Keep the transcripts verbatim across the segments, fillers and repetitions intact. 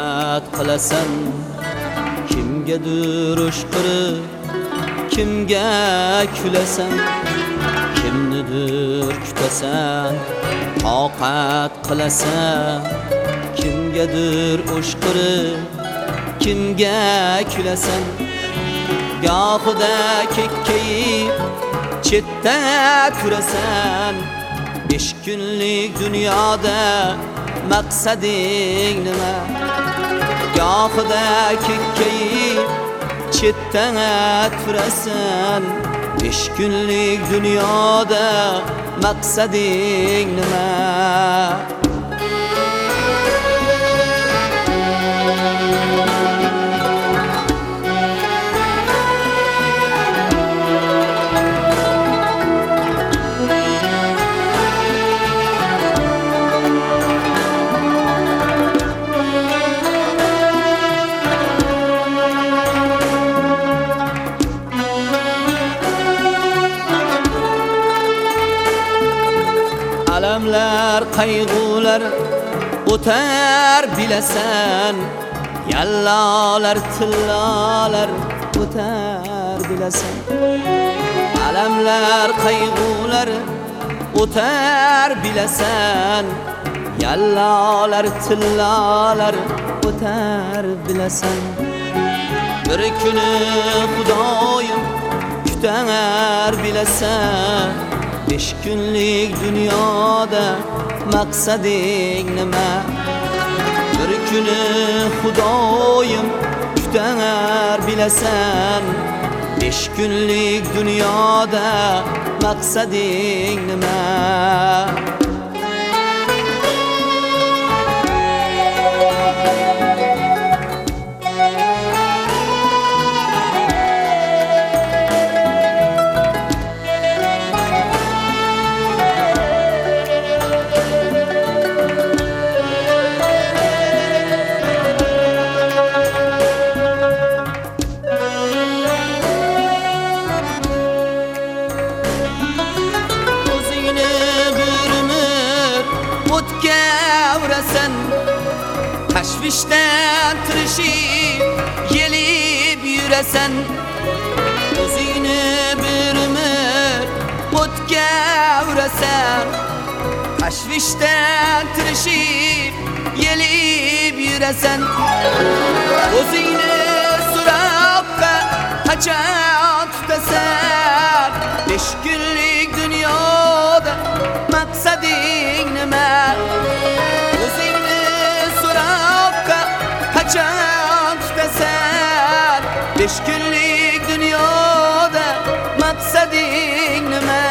toqat qilasan, kimgadir o'shqirib, kimga kulasan, kimnidir kutasan, toqat qilasan, kimgadir o'shqirib, kimga kulasan. Gohida kekkayib, chetda turasan, besh kunlik dunyoda maqsading nima? Gohida kekkayib, chetda turasan, besh kunlik dunyoda maqsading nima? Alamlar, qayg'ular o'tar bilasan, yallolar, tillolar o'tar bilasan. Alamlar, qayg'ular o'tar bilasan, yallolar, tillolar o'tar bilasan. Bir kuni Xudoyim kutar bilasan, besh kunlik dunyoda maqsading nima? Bir kuni Xudoyim kutar bilasan, besh kunlik dunyoda maqsading nima? O'tkavrasan, tashvishdan tirishib, yelib yurasan. O'zingni bir umr o'tkavrasan, tashvishdan tirishib, yelib yurasan. O'zingni so'roqqa qachon tutasan, besh kunlik dunyoda maqsading nima? O'zingni so'roqqa qachon tutasan, besh kunlik dunyoda maqsading nima?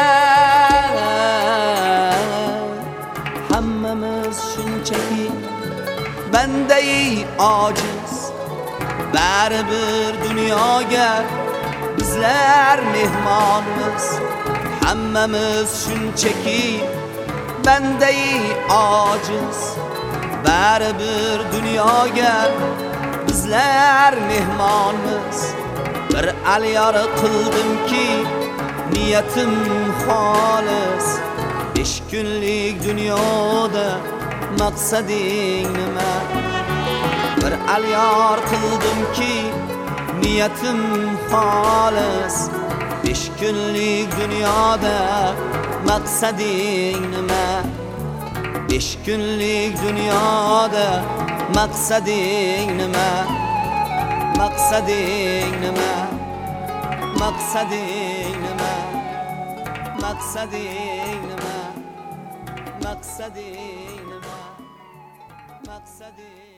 Hammamiz shunchaki bandai ojiz, baribir dunyoga bizlar mehmonmiz. Hammamiz shunchaki bandai ojiz, baribir dunyoga bizlar mehmonmiz. Bir alyor qildimki niyatim xolis, besh kunlik dunyoda maqsading nima? Bir alyor qildimki niyatim xolis, besh kunlik dunyoda maqsading nima? Besh kunlik dunyoda maqsading nima? Maqsading nima? Maqsading nima? Maqsading nima? Maqsading nima? Maqsading